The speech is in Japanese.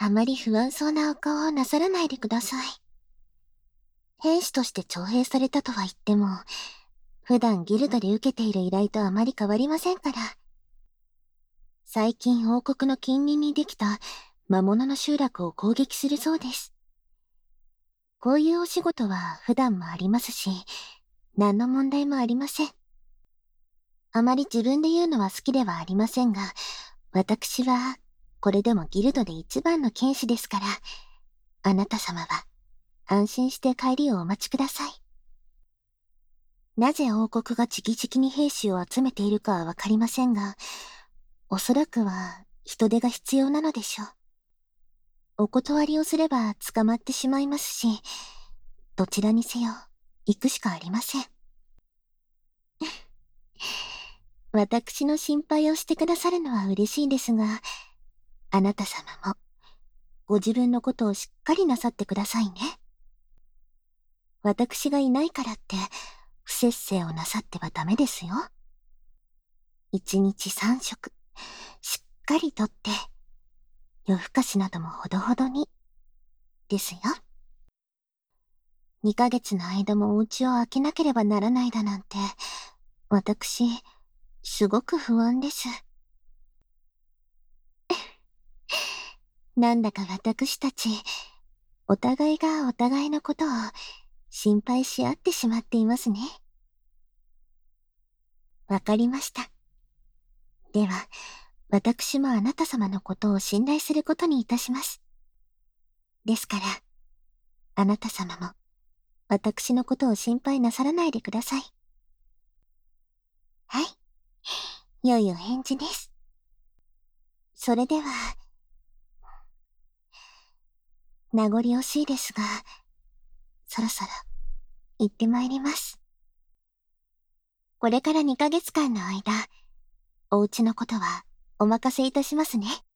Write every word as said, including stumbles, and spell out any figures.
あまり不安そうなお顔をなさらないでください。兵士として徴兵されたとは言っても、普段ギルドで受けている依頼とあまり変わりませんから。最近王国の近隣にできた魔物の集落を攻撃するそうです。こういうお仕事は普段もありますし、何の問題もありません。あまり自分で言うのは好きではありませんが、私はこれでもギルドで一番の剣士ですから、あなた様は安心して帰りをお待ちください。なぜ王国が直々に兵士を集めているかはわかりませんが、おそらくは人手が必要なのでしょう。お断りをすれば捕まってしまいますし、どちらにせよ行くしかありません。私の心配をしてくださるのは嬉しいですが、あなた様もご自分のことをしっかりなさってくださいね。私がいないからって不摂生をなさってはダメですよ。一日三食、しっかりとって、夜更かしなどもほどほどに、ですよ。二ヶ月の間もお家を開けなければならないだなんて、私、すごく不安です。なんだか私たち、お互いがお互いのことを心配し合ってしまっていますね。わかりました。では、私もあなた様のことを信頼することにいたします。ですから、あなた様も、私のことを心配なさらないでください。はい。良いお返事です。それでは、名残惜しいですが、そろそろ、行ってまいります。これからにかげつかんの間、お家のことはお任せいたしますね。